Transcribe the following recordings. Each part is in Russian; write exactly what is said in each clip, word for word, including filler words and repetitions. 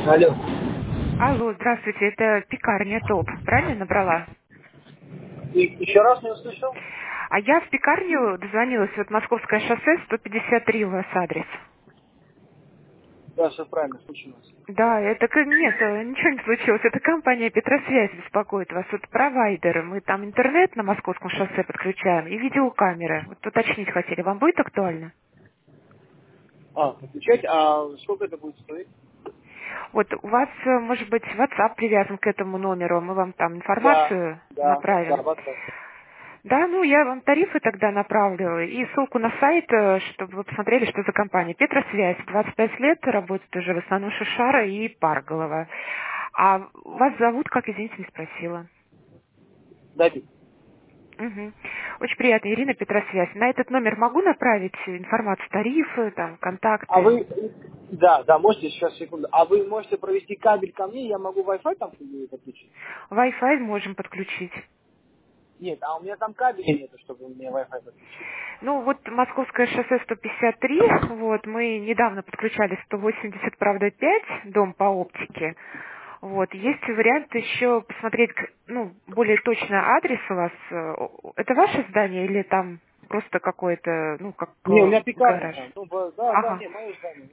Алло. Алло, здравствуйте, это пекарня ТОП, правильно набрала? И еще раз не услышал? А я в пекарню дозвонилась, вот Московское шоссе, сто пятьдесят три у вас адрес. Да, все правильно, случилось. Да, это к- нет, э, ничего не случилось, это компания Петросвязь беспокоит вас, вот провайдеры, мы там интернет на Московском шоссе подключаем и видеокамеры. Вот уточнить хотели, вам будет актуально? А, отвечайте, а сколько это будет стоить? Вот у вас, э, может быть, WhatsApp привязан к этому номеру, мы вам там Да, информацию да, да, направим. вот так. Да, ну я вам тарифы тогда направлю и ссылку на сайт, э, чтобы вы посмотрели, что за компания. Петросвязь, двадцать пять лет, работает уже в основном Шишара и Парголова. А вас зовут, как, извините, не спросила. Давид. Мгм. Очень приятно, Ирина, Петросвязь. На этот номер могу направить информацию, тарифы, там, А контакты? вы, да, да, можете сейчас, секунду. А вы можете провести кабель ко мне, я могу Wi-Fi там подключить? Wi-Fi можем подключить. Нет, а у меня там кабеля нету, чтобы мне Wi-Fi подключить. Ну, вот Московское шоссе сто пятьдесят три, вот, мы недавно подключали сто восемьдесят, правда, пять, дом по оптике. Вот, есть вариант еще посмотреть, к- ну, более точно адрес у вас. э, Это ваше здание или там просто какое-то, ну, как Не, у э, меня пекарня гараж? там. Ну, по- да, да, Ага. не, мое здание.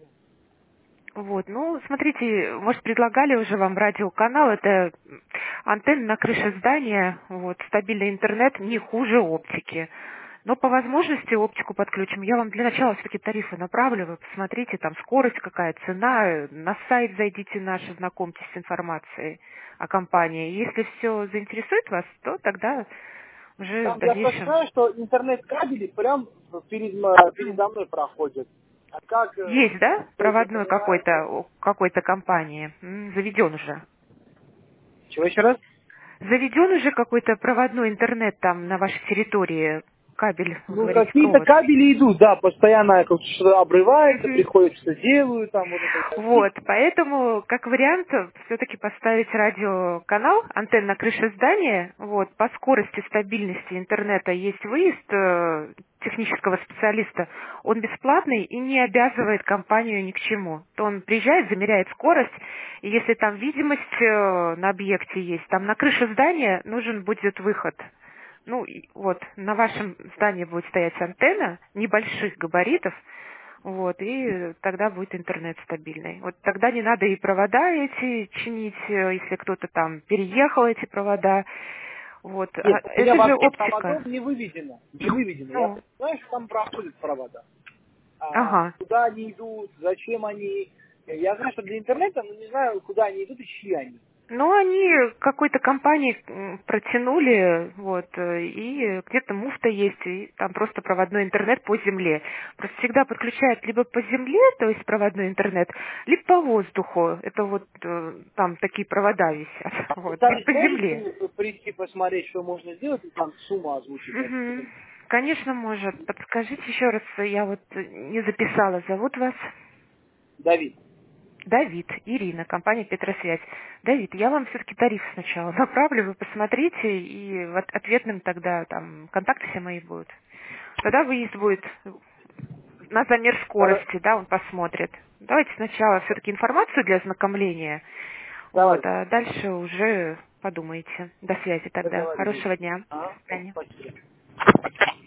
Вот, ну, смотрите, может, предлагали уже вам радиоканал, это антенна на крыше здания, вот, стабильный интернет не хуже оптики. Но по возможности оптику подключим. Я вам для начала все-таки тарифы направлю, вы посмотрите, там скорость какая, цена, э, на сайт зайдите наш, ознакомьтесь с информацией о компании. Если все заинтересует вас, то тогда уже в Там я просто дальнейшем. знаю, что интернет-кабели прям перед, м- М. передо мной проходят. А как э, Есть, да, только проводной какой-то, понимаете? у какой-то компании? М, заведен уже. Чего еще раз? Заведен уже какой-то проводной интернет там на вашей территории, кабель, вы Ну, говорите, какие-то провод. кабели идут, да, постоянно как что-то обрывается, Мгм. приходит, что делают, там вот это вот. Вот, поэтому, как вариант, все-таки поставить радиоканал, антенна на крыше здания, вот, по скорости, стабильности интернета есть выезд э, технического специалиста, он бесплатный и не обязывает компанию ни к чему. То он приезжает, замеряет скорость, и если там видимость э, на объекте есть, там на крыше здания нужен будет выход. Ну, и вот, на вашем здании будет стоять антенна небольших габаритов, вот, и тогда будет интернет стабильный. Вот тогда не надо и провода эти чинить, э, если кто-то там переехал эти провода. Вот, а Нет, у меня это же вообще оптика. проводов не выведено. Не выведено. Я Ну, знаю, что там проходят провода. А ага. куда они идут, зачем они. Я знаю, что для интернета, но не знаю, куда они идут и чьи они. Ну, они какой-то компании м, протянули, вот, э, и где-то муфта есть, и там просто проводной интернет по земле. Просто всегда подключают либо по земле, то есть проводной интернет, либо по воздуху. Это вот э, там такие провода висят, А вот, либо специалист по может земле. при- прийти посмотреть, что можно сделать, и там сумму озвучить? Мгм. Конечно, может. Подскажите еще раз, я вот э, не записала. Зовут вас? Давид. Давид, Ирина, компания Петросвязь. Давид, я вам все-таки тариф сначала направлю, вы посмотрите, и в от- ответным тогда там контакты все мои будут. Тогда выезд будет на замер Хоро- скорости, да, он посмотрит. Давайте сначала все-таки информацию для ознакомления, вот, Давайте. а дальше уже подумайте. До связи тогда. Договорились. Хорошего дня. До А? свидания. Спасибо.